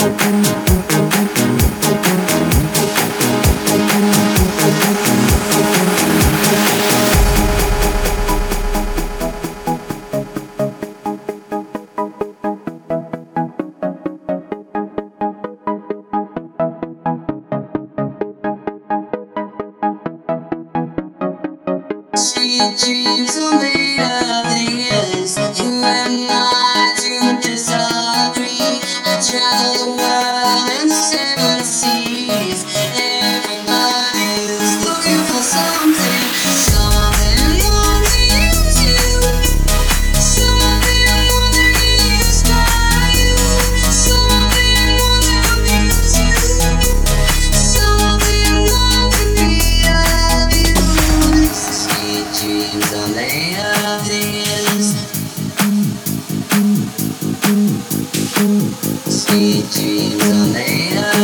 Sweet dreams are made of this. You and I do disagree. I travel the world and seven seas. Everybody's looking for something, something more than you. Something more than inspire you. Something more than amuse you. Something more to be of you. Sweet dreams are made of this. Sweet dreams are made of